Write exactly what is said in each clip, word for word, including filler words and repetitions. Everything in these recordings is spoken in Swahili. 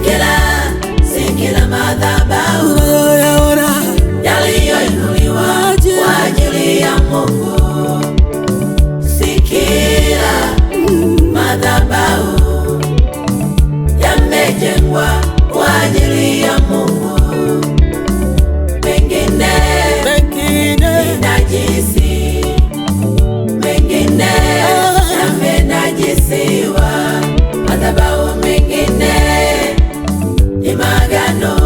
Sikila, sikila madhabahu yaliyoinuliwa kwa ajili ya Mungu. Sikila madhabahu yamejengwa kwa ajili ya Mungu. Mengine ni najisi, mengine yamenajisiwa. Madhabahu mengine ni maagano,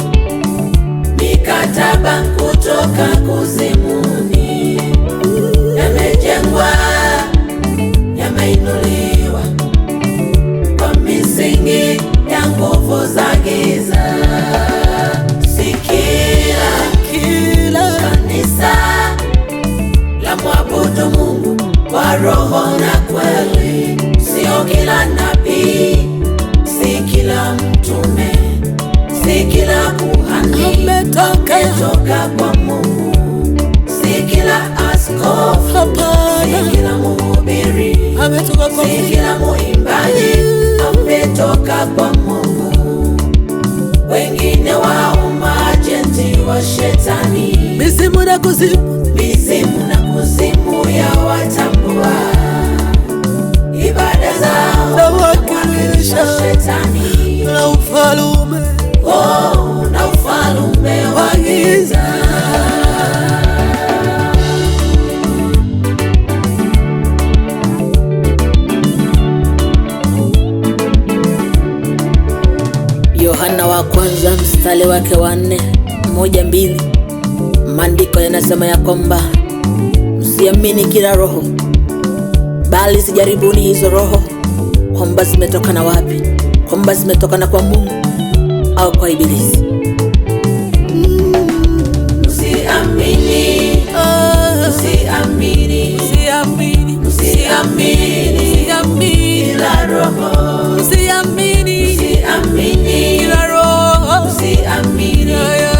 mikataba kutoka kuzimuni. Yamejengwa, yameinuliwa kwa misingi ya nguvu za giza. Sikila kanisa la mwabudu Mungu kwa roho na kweli. Sio kila nabii, si kila mtume, si kila kuhani ametoka kwa Mungu. Si kila askofu, si kila mhubiri, si kila muimbaji ametoka kwa Mungu. Wengine wao maajenti wa shetani, mizimu na kuzimu, mizimu na kuzimu ya watambua. Ibada zao wakilisha shetani na ufalume, oh, na ufalume wa giza. Yohana wa kwanza mstari wake wa nne, moja mbili, maandiko yanasema ya kwamba msiamini kila roho, bali sijaribuni hizo roho kwamba zimetokana wapi, kwamba zimetokana kwa Mungu au kwa Ibilisi. Usiamini, usiamini, usiamini, usiamini kila roho, usiamini, usiamini kila roho, usiamini,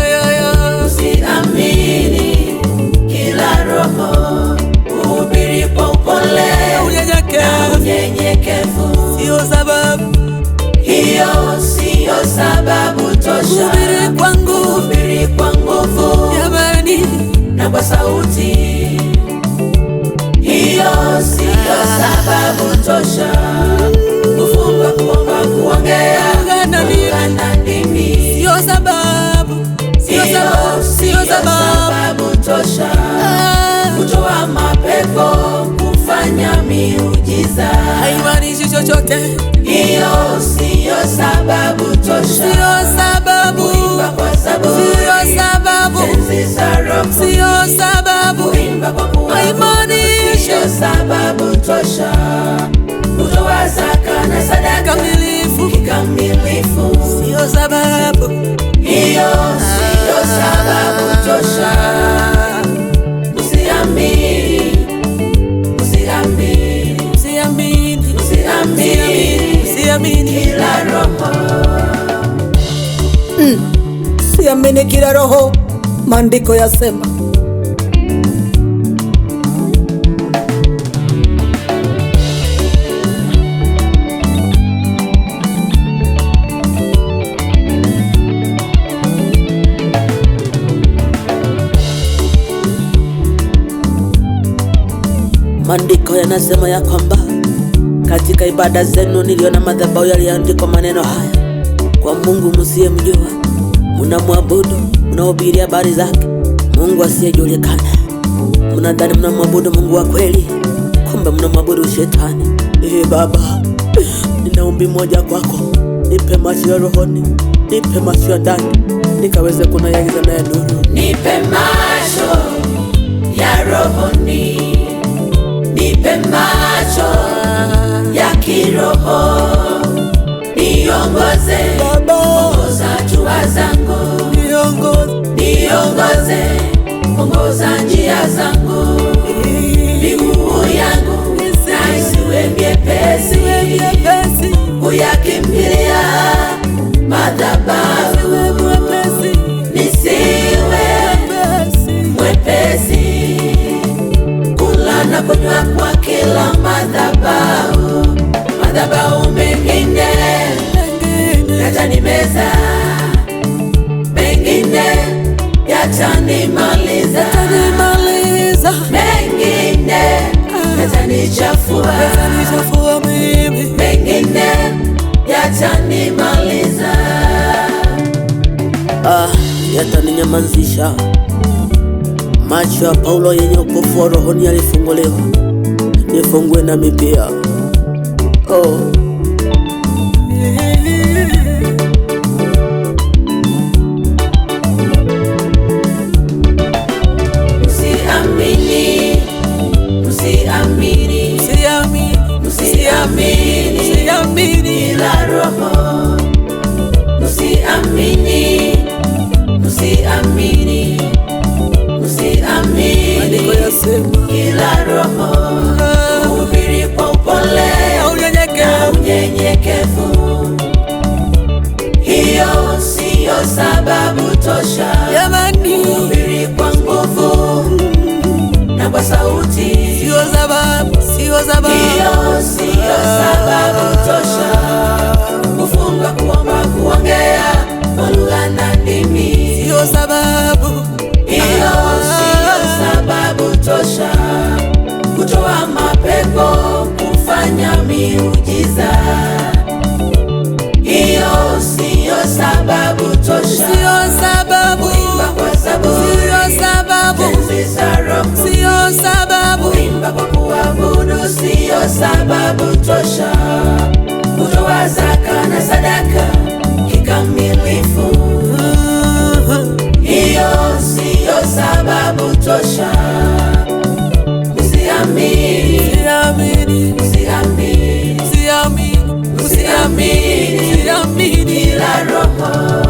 usiamini kila roho. Uhubiri kwa upole na unyenyekevu, sio sababu, hiyo sio sababu tosha. Uhubiri kwa nguvu, uhubiri kwa nguvu jamani, na kwa sauti, hiyo sio sababu tosha. Kufunga, kuomba, kuongea na ndimi, sio sababu, sio sababu, sio sababu tosha. Kutoa mapepo, kufanya miujiza, haimaanishi chochote. Hiyo sio sababu tosha. Sio sababu, kuimba kwa sababu, sio sababu, tenzi za roho, sio sababu, kuimba kwa kuabudu, haimaanishi, sio sababu tosha. Kutoa zaka na sadaka kikamilifu, kikamilifu, sio sababu. Hiyo sio sababu tosha. Usiamini, usiamini, usiamini, usiamini, usiamini kila roho. Mm. Usiamini kila roho, maandiko yasema. Maandiko yanasema ya kwamba katika ibada zenu niliona madhabahu yaliandikwa maneno haya: kwa Mungu msiyemjua mnamwabudu, mnahubiri habari zake Mungu asiyejulikana. Mnadhani mnamwabudu Mungu wa kweli, kumbe mnamwabudu shetani. Ee Baba, nina ombi moja kwako, nipe macho ya rohoni, nipe macho ya ndani, nikaweze kunayagiza na ya nuru. Nipe macho ya rohoni, nipe macho ya kiroho, niongoze Baba, ongoza hatua zangu, niongoze, niongoze, ongoza njia zangu, miguu yangu na isiwe miepesi, kuyakimbilia madhabahu, nisiwe mwepesi kula na kunywa kwa kila madhabahu. Madhabahu mengine hata nime kuongeza, mengine yatanimaliza, yatanimaliza, mengine yatanichafua, yatanichafua mimi, mengine yatanimaliza, ah, yataninyamazisha. Macho ya Paulo yenye upofu wa rohoni yalifunguliwa, nifungue nami pia. Oh. Msiamini, msiamini, Msiamini, msiamini, msiamini ila roho. Msiamini, msiamini, msiamini, maandiko yasema ila roho. Kuhubiri kwa upole na unyenyekevu, unyenyekevu, hiyo siyo sababu tosha. jamani, Kuhubiri kwa nguvu na kwa sauti, sio sababu, sio sababu, hiyo siyo sababu tosha. Kufunga, kuomba, kuongea kwa lugha na ndimi, sio sababu, hiyo siyo sababu tosha. Kutoa mapepo, kufanya miujiza, hiyo siyo sababu tosha. sio sababu, Kuimba kwa zaburi, sio sababu, tenzi za roho, sio sababu, kuimba kwa kuabudu, siyo sababu tosha. Kutoa zaka na sadaka kikamilifu, hiyo siyo sababu tosha. Msiamini, Msiamini, msiamini, msiamini, msiamini, msiamini ila roho.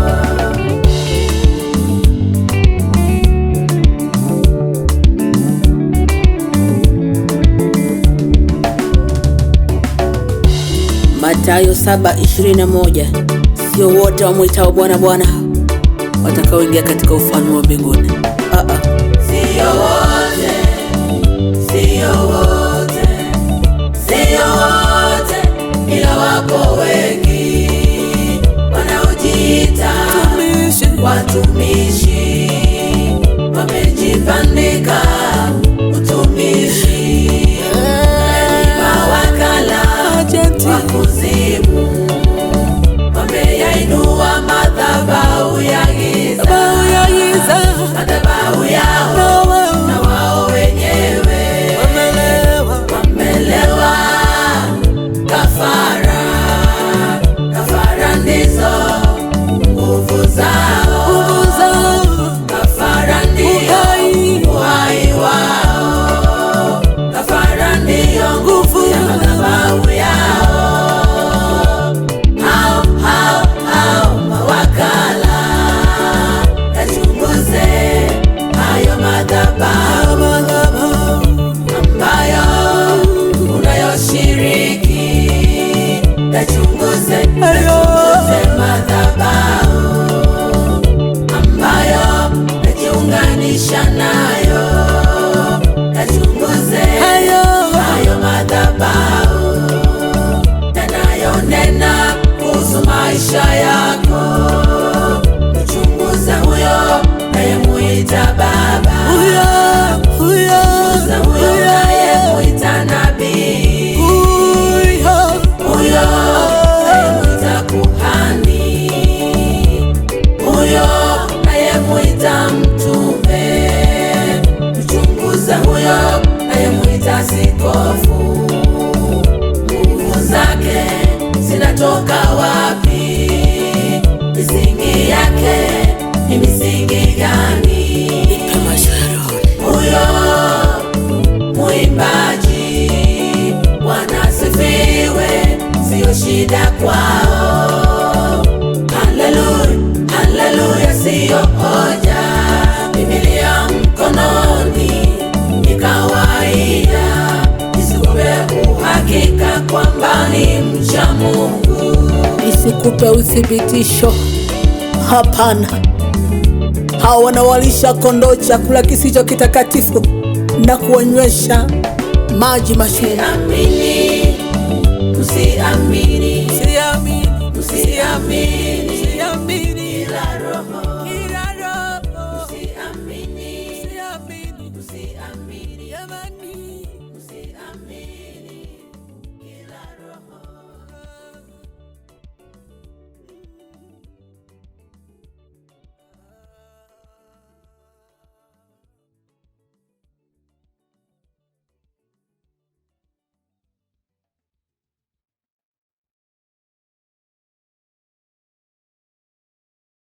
Mathayo saba ishirini na moja. Sio wote wamwitao Bwana Bwana watakaoingia katika ufalme wa mbinguni. Ah ah. Sio wote, sio wote, sio wote, ila wapo wengi wanaojiita watumishi, wamejibandika utumishi, ni mawakala wa kuzimu, wameyainua madhabahu ya giza, madhabahu yao na wao wenyewe wamelewa. Kafara, kafara ndizo nguvu zao, kafara ndio uhai wao, kafara ndio nguvu ya madhabahu yao. Hao hao hao mawakala, yachunguze hayo madhabahu ambayo unayoshiriki, yachunguze, yachunguze madhabahu ambayo najiunganisha nayo, yachunguze hayo madhabahu yanayonena kuhusu maisha yako. Mchunguza huyo nayemuita baba, mchunguza huyo nayemuita nabii, huyo nayemuita kuhani, huyo nayemuita mtume. Mchunguza huyo nayemuita askofu, nguvu zake zinatoka wapi? Misingi yake ni misingi gani? Huyo muimbaji, Bwana asifiwe, siyo shida kwao. Haleluya, haleluya, siyo hoja. Biblia mkononi ni kawaida, isikupe uhakika kwamba ni mcha Mungu, isikupe uthibitisho. Hapana, hao wanawalisha kondoo chakula kisicho kitakatifu na kuwanywesha maji machungu. Msiamini, msiamini